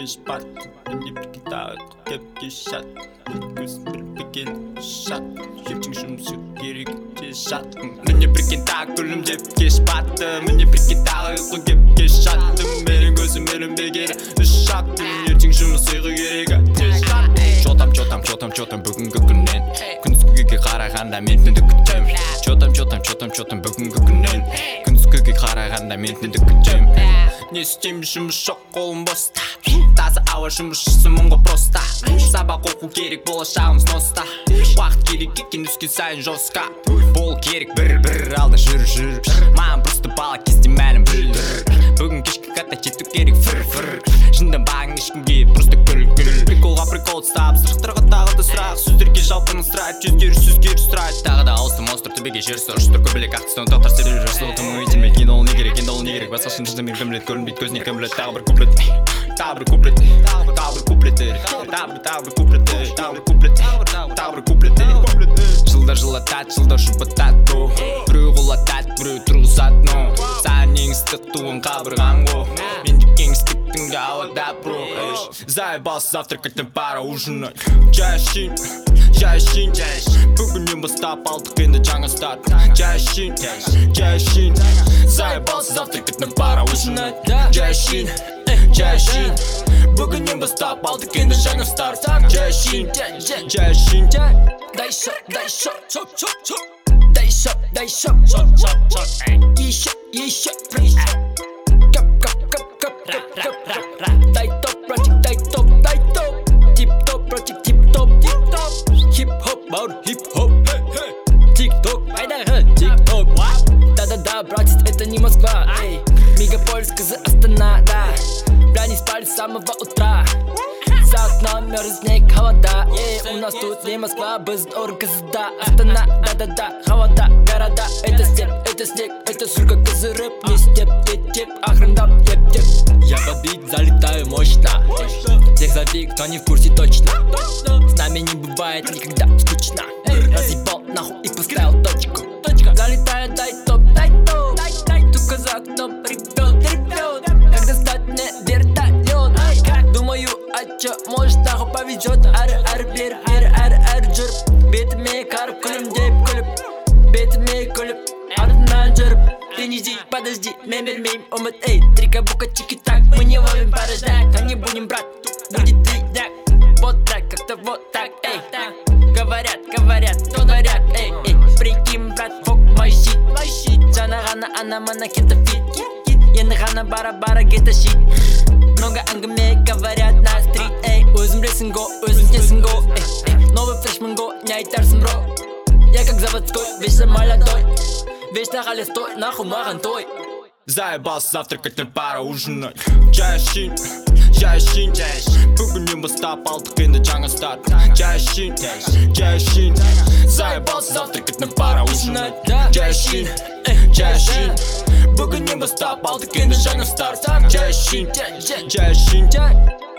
кеш баттым міне бір тағы көпке шат көз бір бекен шат ертең жұмысы керек те жаттым міне бірген тағы күлімдеп кеш баттым міне бірген тағы ұйқы көпке шаттым менің көзім ілінбегені үш шақтым ертең жұмыс ұйқы керек те жаттым чотам бүгінгі күннен күндізгіге қарағанда мен түнді күтем чотам бүгінгі күннен күндізгіге қарағанда мен түнді күтем не істеймін жұмыс жоқ қолым боста таза ауа жұмысшысы мұңға проста сабақ оқу керек болашағымыз носта уақыт керек екен өскен сайын жосқа бол керек бір алда жүр маған просто бала кезде мәлім бүгін кешке қайта жету керек фыр жынданбағын ешкімге просто күл приколға прикол ұстап сұрақтарға тағы да сұрақ сөздерге жалпы ысырайып сөзгер сұрайды тағы да ауысты монстр төбеге жер сұрыштыр көбелек ақтыстан тоқтар себебі жүрсі отымың өйтілмейді енді ол не керек басқашын жындамен кімлет көрінбейді көзіне кімлет тағы бір куплет жылдар жылатады жылдар жұбатады бро біреу құлатады біреу тұрғызады но саған ең ыстық туын қабырғаң ғой менде кеңістіктің де ауада бро заебался завтракать пара ужинать жайшин бүгіннен бастап алдық енді жаңа старт жайшин заебался завтракать пара ужинать жайшин бүгіннен бастап алдық енді жаңа старт жайшин дай шот еще дай топ тип-топ хип-хоп бауыр хип-хоп тик-ток айдағы тик-ток да братец, это не Москва мегаполис, кызы Астанада бля не спали с самого утра за окном мерз снег холода у нас тут не Москва, біз оргазда Астана, да холода, города это снег, это сурка козырып не степ, охрандап, теп я под бит залетаю мощно всех забей, кто не в курсе точно с нами не бывает никогда скучно разъебал нахуй и поставил точку залетаю, дай топ только за окном ревет как достать мне вертолет думаю, а чё, может нахуй повезет әрі жүріп бетіме қарып күлімдеп күліп артынан жүріп ты не жди, подожди, мен бермеймін үміт эй трика бука чики-так мы не ловим порождать а не будем брать будет видняк вот так, как-то вот так эй говорят эй прикинь брат фок мой щит жаңа ғана ана-мана кетті фит енді ғана бара кетті щит много әңгіме говорят на стрит эй өзім білесің го өзім тесің го новый фрешман го не айтарсың бро я как заводской вечно молодой вечно холестой нахуй маған той заебался завтракать пара ужинать жайшин бүгіннен бастап алдық енді жаңа старт жайшин заебался завтракать пара ужинать жайшин бүгіннен бастап алдық енді жаңа старт жайшин